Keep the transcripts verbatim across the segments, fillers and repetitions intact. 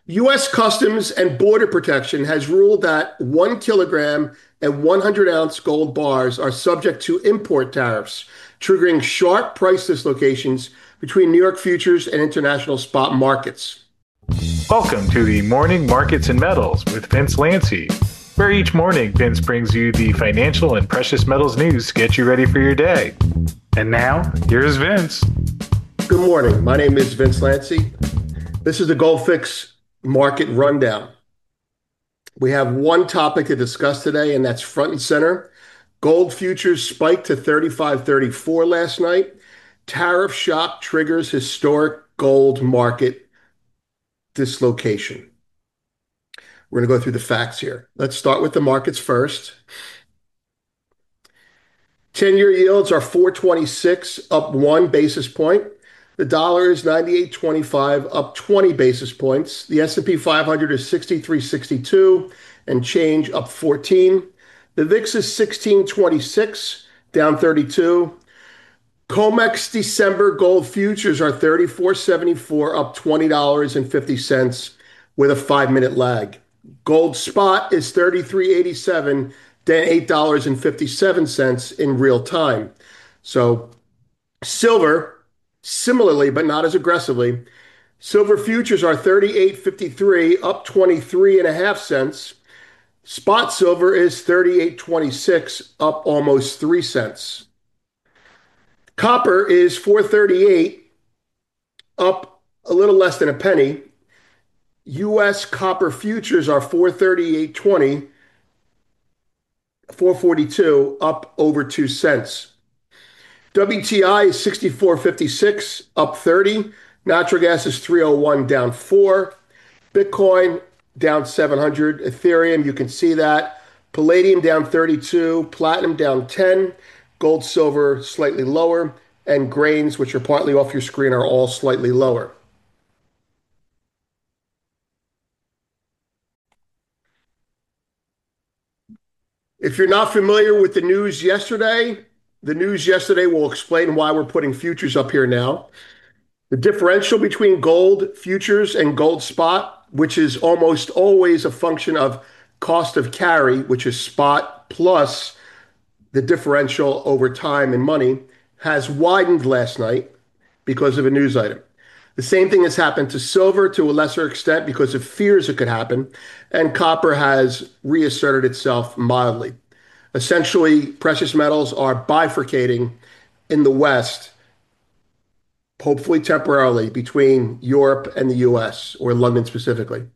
U S. Customs and Border Protection has ruled that one kilogram and one hundred ounce gold bars are subject to import tariffs, triggering sharp price dislocations between New York futures and international spot markets. Welcome to the Morning Markets and Metals with Vince Lanci, where each morning Vince brings you the financial and precious metals news to get you ready for your day. And now, here's Vince. Good morning. My name is Vince Lanci. This is the GoldFix Market Rundown. We have one topic to discuss today, and that's front and center. Gold futures spiked to thirty-five thirty-four last night. Tariff shock triggers historic gold market dislocation. We're going to go through the facts here. Let's start with the markets first. ten-year yields are four twenty-six, up one basis point. The dollar is ninety-eight twenty-five, up twenty basis points. The S and P five hundred is sixty-three sixty-two and change, up fourteen. The V I X is sixteen twenty-six, down thirty-two. COMEX December gold futures are thirty-four seventy-four, up twenty dollars and fifty cents with a five-minute lag. Gold spot is thirty-three eighty-seven, down eight dollars and fifty-seven cents in real time. So silver, similarly, but not as aggressively, silver futures are thirty-eight fifty-three, up twenty-three and a half cents. Spot silver is thirty-eight twenty-six, up almost three cents. Copper is four thirty-eight, up a little less than a penny. U S copper futures are four thirty-eight twenty, four forty-two, up over two cents. W T I is sixty-four fifty-six, up thirty. Natural gas is three oh one, down four. Bitcoin down seven hundred. Ethereum, you can see that. Palladium down thirty-two. Platinum down ten. Gold, silver slightly lower. And grains, which are partly off your screen, are all slightly lower. If you're not familiar with the news yesterday, the news yesterday will explain why we're putting futures up here now. The differential between gold futures and gold spot, which is almost always a function of cost of carry, which is spot plus the differential over time in money, has widened last night because of a news item. The same thing has happened to silver to a lesser extent because of fears it could happen, and copper has reasserted itself mildly. Essentially, precious metals are bifurcating in the West, hopefully temporarily, between Europe and the U S, or London specifically.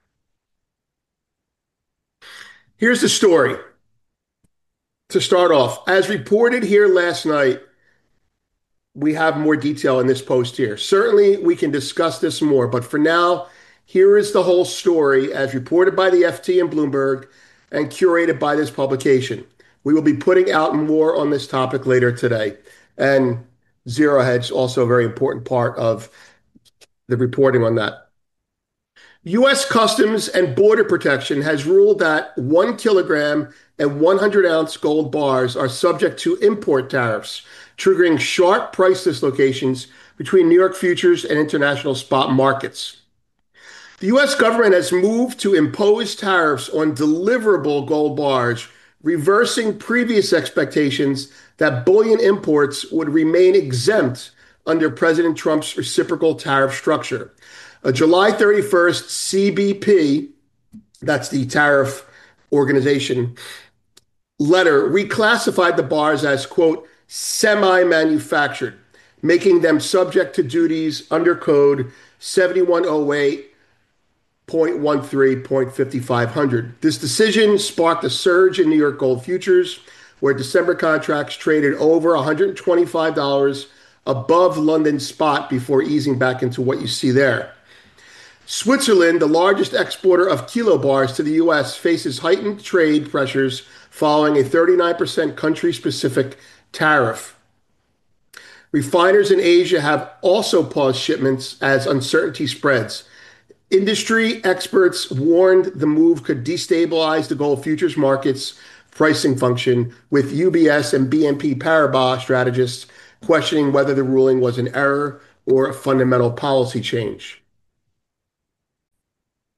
Here's the story. To start off, as reported here last night, we have more detail in this post here. Certainly, we can discuss this more, but for now, here is the whole story as reported by the F T and Bloomberg and curated by this publication. We will be putting out more on this topic later today. And Zero Hedge, also a very important part of the reporting on that. U S. Customs and Border Protection has ruled that one kilogram and one hundred ounce gold bars are subject to import tariffs, triggering sharp price dislocations between New York futures and international spot markets. The U S government has moved to impose tariffs on deliverable gold bars, reversing previous expectations that bullion imports would remain exempt under President Trump's reciprocal tariff structure. A July thirty-first C B P, that's the tariff organization, letter reclassified the bars as, quote, semi-manufactured, making them subject to duties under code seventy-one oh eight point one three point fifty-five hundred. This decision sparked a surge in New York gold futures, where December contracts traded over one hundred twenty-five dollars above London spot before easing back into what you see there. Switzerland, the largest exporter of kilo bars to the U S, faces heightened trade pressures following a thirty-nine percent country-specific tariff. Refiners in Asia have also paused shipments as uncertainty spreads. Industry experts warned the move could destabilize the gold futures market's pricing function, with U B S and B N P Paribas strategists questioning whether the ruling was an error or a fundamental policy change.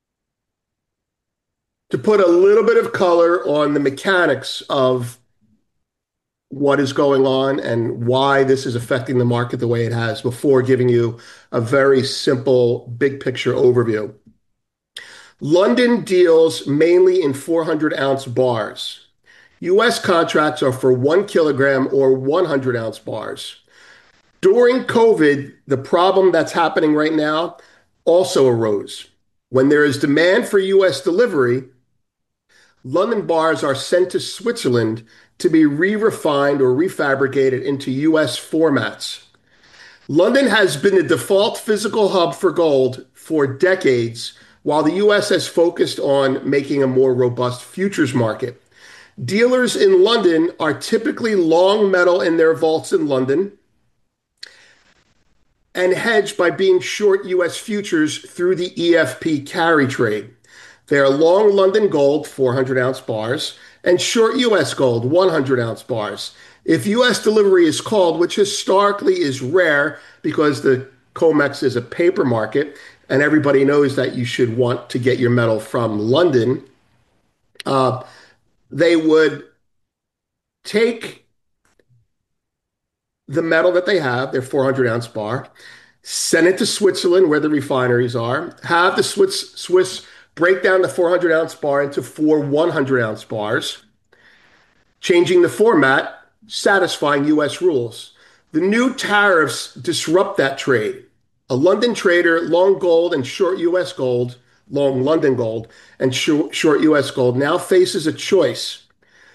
to put a little bit of color on the mechanics of what is going on and why this is affecting the market the way it has before giving you a very simple big picture overview. London deals mainly in four hundred ounce bars. U S contracts are for one kilogram or one hundred ounce bars. During COVID, the problem that's happening right now also arose. When there is demand for U S delivery, London bars are sent to Switzerland to be re-refined or refabricated into U S formats. London has been the default physical hub for gold for decades, while the U S has focused on making a more robust futures market. Dealers in London are typically long metal in their vaults in London and hedge by being short U S futures through the E F P carry trade. They are long London gold, four hundred ounce bars, and short U S gold, one hundred ounce bars. If U S delivery is called, which historically is rare because the COMEX is a paper market and everybody knows that you should want to get your metal from London, uh, they would take the metal that they have, their four hundred ounce bar, send it to Switzerland where the refineries are, have the Swiss, Swiss break down the four hundred ounce bar into four one hundred ounce bars, changing the format, satisfying U S rules. The new tariffs disrupt that trade. A London trader, long gold and short U S gold, long London gold and short, short U S gold, now faces a choice.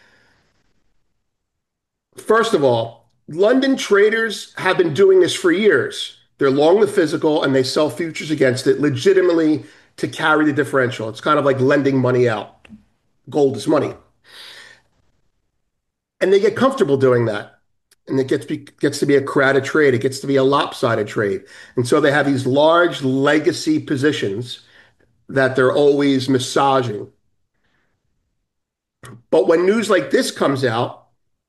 First of all, London traders have been doing this for years. They're long the physical and they sell futures against it legitimately to carry the differential. It's kind of like lending money out. Gold is money. And they get comfortable doing that. And it gets, be, gets to be a crowded trade. It gets to be a lopsided trade. And so they have these large legacy positions that they're always massaging. But when news like this comes out,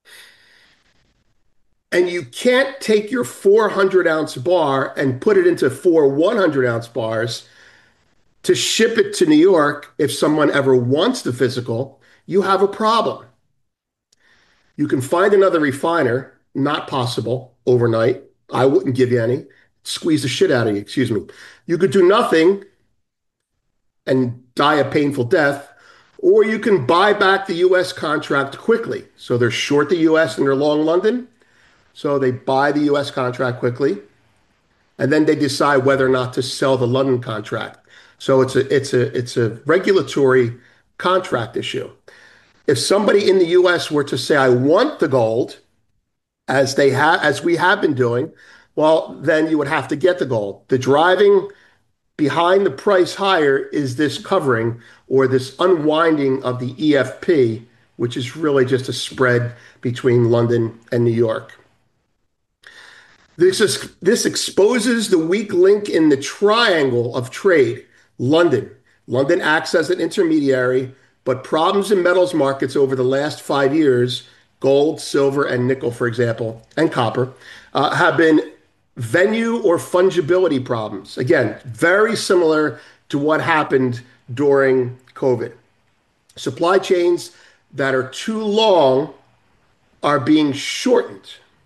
and you can't take your four hundred ounce bar and put it into four one hundred ounce bars to ship it to New York if someone ever wants the physical, you have a problem. You can find another refiner, not possible overnight. I wouldn't give you any. Squeeze the shit out of you, excuse me. You could do nothing and die a painful death, or you can buy back the U S contract quickly. So they're short the U S and they're long London. So they buy the U S contract quickly, and then they decide whether or not to sell the London contract. So it's a it's a it's a regulatory contract issue. If somebody in the U S were to say, "I want the gold," as they have as we have been doing, well, then you would have to get the gold. The driving behind the price higher is this covering or this unwinding of the E F P, which is really just a spread between London and New York. This, is, this exposes the weak link in the triangle of trade, London. London acts as an intermediary, but problems in metals markets over the last five years, gold, silver, and nickel, for example, and copper, uh, have been venue or fungibility problems. Again, very similar to what happened during COVID. Supply chains that are too long are being shortened.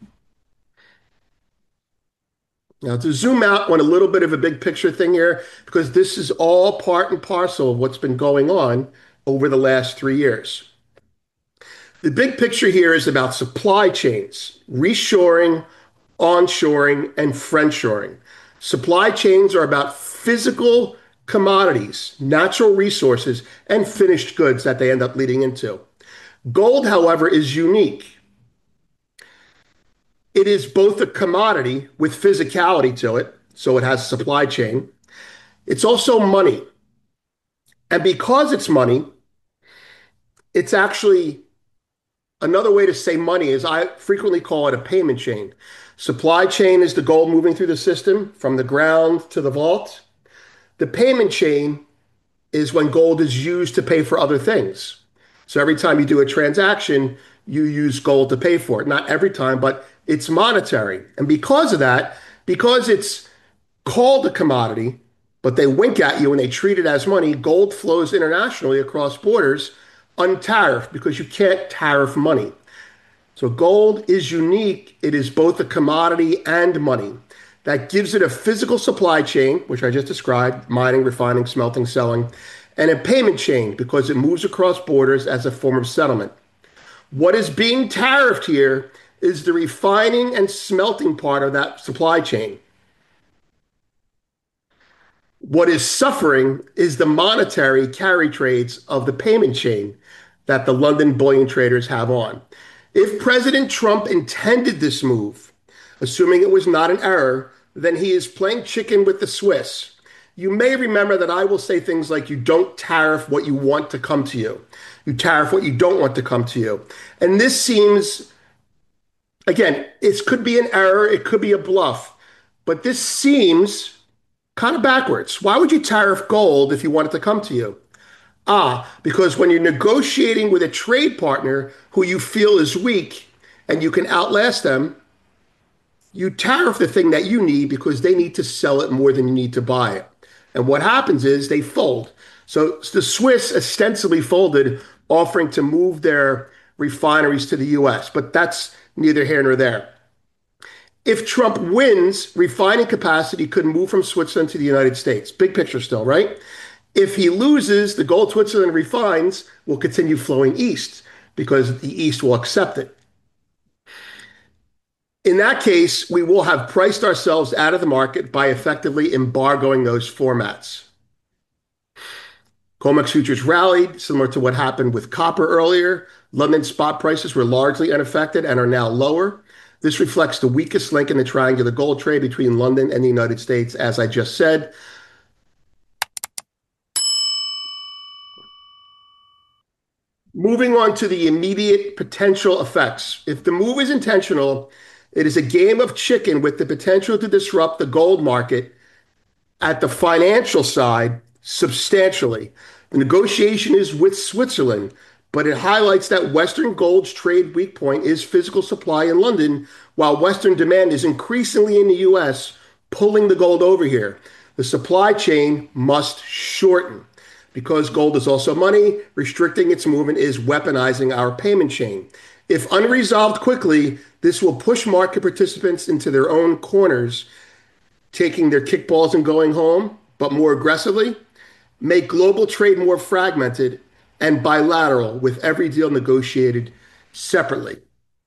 Now, to zoom out on a little bit of a big picture thing here, because this is all part and parcel of what's been going on over the last three years. The big picture here is about supply chains, reshoring, onshoring, and friendshoring. Supply chains are about physical commodities, natural resources, and finished goods that they end up leading into. Gold, however, is unique. It is both a commodity with physicality to it, so it has a supply chain. It's also money. And because it's money, it's actually another way to say money is I frequently call it a payment chain. Supply chain is the gold moving through the system from the ground to the vault. The payment chain is when gold is used to pay for other things. So every time you do a transaction, you use gold to pay for it. Not every time, but it's monetary. And because of that, because it's called a commodity, but they wink at you and they treat it as money. Gold flows internationally across borders untariffed because you can't tariff money. So gold is unique. It is both a commodity and money. That gives it a physical supply chain, which I just described, mining, refining, smelting, selling, and a payment chain because it moves across borders as a form of settlement. What is being tariffed here is the refining and smelting part of that supply chain. What is suffering is the monetary carry trades of the payment chain that the London bullion traders have on. If President Trump intended this move, assuming it was not an error, then he is playing chicken with the Swiss. You may remember that I will say things like you don't tariff what you want to come to you. You tariff what you don't want to come to you. And this seems, again, it could be an error, it could be a bluff, but this seems kind of backwards. Why would you tariff gold if you want it to come to you? Ah, because when you're negotiating with a trade partner who you feel is weak and you can outlast them, you tariff the thing that you need because they need to sell it more than you need to buy it. And what happens is they fold. So the Swiss ostensibly folded, offering to move their refineries to the U S, but that's neither here nor there. If Trump wins, refining capacity could move from Switzerland to the United States. Big picture still, right? If he loses, the gold Switzerland refines will continue flowing east because the East will accept it. In that case, we will have priced ourselves out of the market by effectively embargoing those formats. COMEX futures rallied, similar to what happened with copper earlier. London spot prices were largely unaffected and are now lower. This reflects the weakest link in the triangular gold trade between London and the United States, as I just said. Moving on to the immediate potential effects. If the move is intentional, it is a game of chicken with the potential to disrupt the gold market at the financial side substantially. The negotiation is with Switzerland, but it highlights that Western gold's trade weak point is physical supply in London, while Western demand is increasingly in the U S, pulling the gold over here. The supply chain must shorten. Because gold is also money, restricting its movement is weaponizing our payment chain. If unresolved quickly, this will push market participants into their own corners, taking their kickballs and going home, but more aggressively, make global trade more fragmented and bilateral with every deal negotiated separately.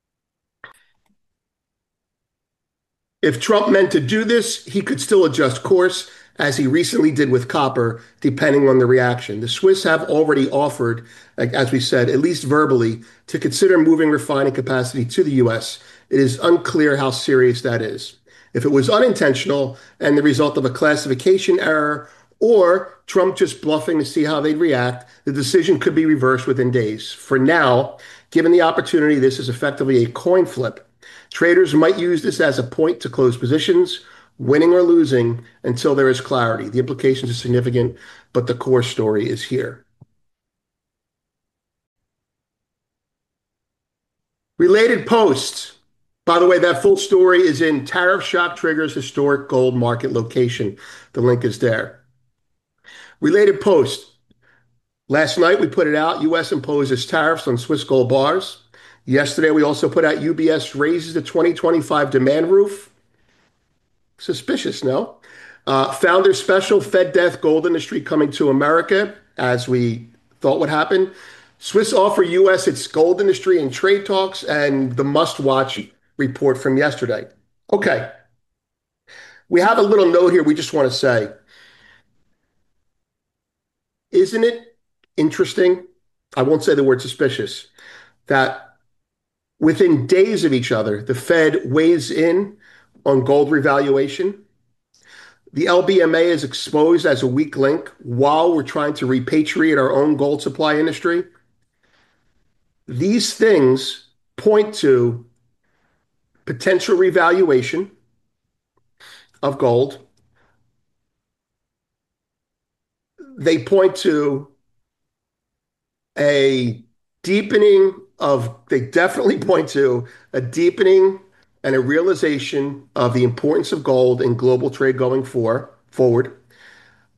If Trump meant to do this, he could still adjust course, as he recently did with copper, depending on the reaction. The Swiss have already offered, like, as we said, at least verbally, to consider moving refining capacity to the U S. It is unclear how serious that is. If it was unintentional and the result of a classification error or Trump just bluffing to see how they'd react, the decision could be reversed within days. For now, given the opportunity, this is effectively a coin flip. Traders might use this as a point to close positions, winning or losing, until there is clarity. The implications are significant, but the core story is here. Related posts. By the way, that full story is in Tariff Shock Triggers Historic Gold Market Location. The link is there. Related post. Last night we put it out. U S imposes tariffs on Swiss gold bars. Yesterday we also put out U B S raises the twenty twenty-five demand roof. Suspicious, no? Uh, founder special, Fed death, gold industry coming to America, as we thought would happen. Swiss offer U S its gold industry and trade talks, and the must-watch report from yesterday. Okay. We have a little note here we just want to say. Isn't it interesting? I won't say the word suspicious, that within days of each other, the Fed weighs in on gold revaluation. The L B M A is exposed as a weak link while we're trying to repatriate our own gold supply industry. These things point to potential revaluation of gold. They point to a deepening of, they definitely point to a deepening and a realization of the importance of gold in global trade going for, forward.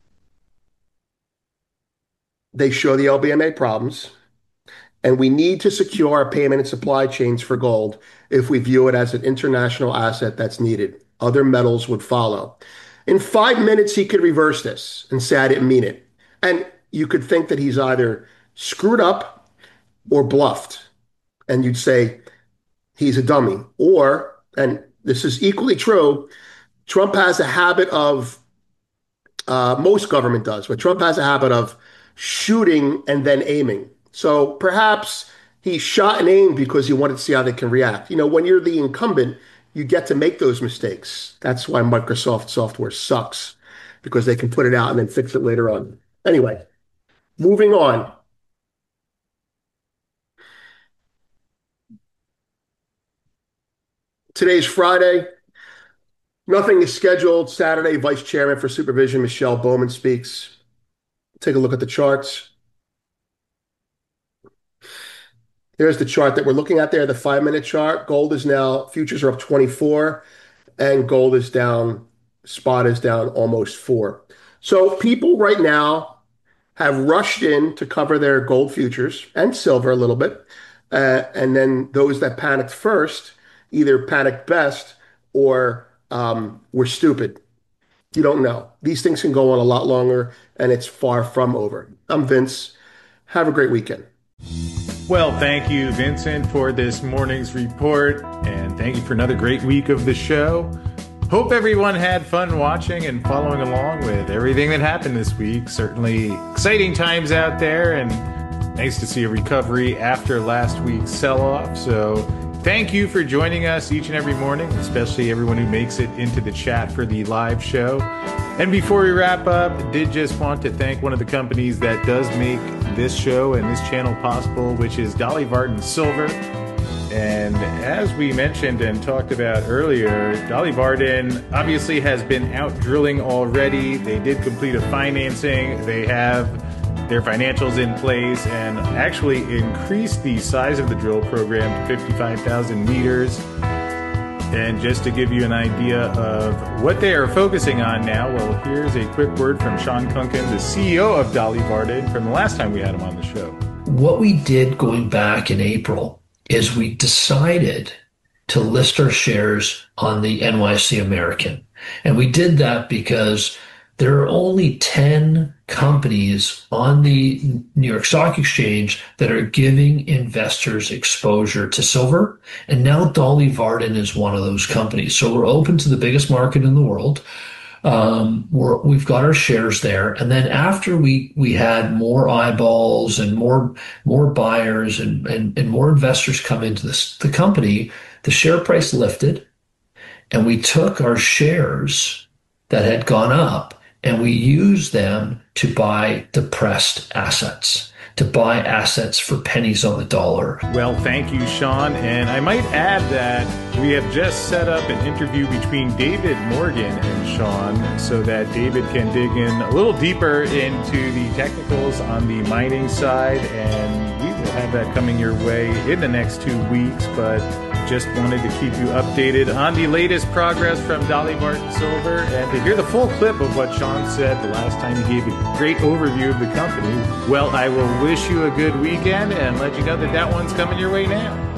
They show the L B M A problems, and we need to secure our payment and supply chains for gold if we view it as an international asset that's needed. Other metals would follow. In five minutes, he could reverse this and say, I didn't mean it. And you could think that he's either screwed up or bluffed. And you'd say he's a dummy. Or, and this is equally true, Trump has a habit of, uh, most government does, but Trump has a habit of shooting and then aiming. So perhaps he shot and aimed because he wanted to see how they can react. You know, when you're the incumbent, you get to make those mistakes. That's why Microsoft software sucks, because they can put it out and then fix it later on. Anyway, moving on. Today's Friday. Nothing is scheduled. Saturday, Vice Chairman for Supervision, Michelle Bowman speaks. Take a look at the charts. There's the chart that we're looking at there, the five-minute chart. Gold is now, futures are up twenty-four, and gold is down, spot is down almost four. So people right now have rushed in to cover their gold futures and silver a little bit. Uh, and then those that panicked first either panicked best or um, were stupid. You don't know. These things can go on a lot longer, and it's far from over. I'm Vince. Have a great weekend. Well, thank you, Vincent, for this morning's report, and thank you for another great week of the show. Hope everyone had fun watching and following along with everything that happened this week. Certainly exciting times out there, and nice to see a recovery after last week's sell-off. So thank you for joining us each and every morning, especially everyone who makes it into the chat for the live show. And before we wrap up, I did just want to thank one of the companies that does make this show and this channel possible, which is Dolly Varden Silver. And as we mentioned and talked about earlier, Dolly Varden obviously has been out drilling already. They did complete a financing. They have their financials in place and actually increased the size of the drill program to fifty-five thousand meters. And just to give you an idea of what they are focusing on now, well, here's a quick word from Sean Kunkin, the C E O of Dolly Varden, from the last time we had him on the show. What we did going back in April is we decided to list our shares on the N Y S E American. And we did that because there are only ten companies on the New York Stock Exchange that are giving investors exposure to silver. And now Dolly Varden is one of those companies. So we're open to the biggest market in the world. Um, we're, we've got our shares there. And then after we, we had more eyeballs and more, more buyers and, and, and more investors come into this, the company, the share price lifted, and we took our shares that had gone up and we used them to buy depressed assets, to buy assets for pennies on the dollar. Well, thank you, Sean. And I might add that we have just set up an interview between David Morgan and Sean so that David can dig in a little deeper into the technicals on the mining side. And we will have that coming your way in the next two weeks. But just wanted to keep you updated on the latest progress from Dolly Varden Silver and to hear the full clip of what Sean said the last time he gave a great overview of the company. Well, I will wish you a good weekend and let you know that that one's coming your way now.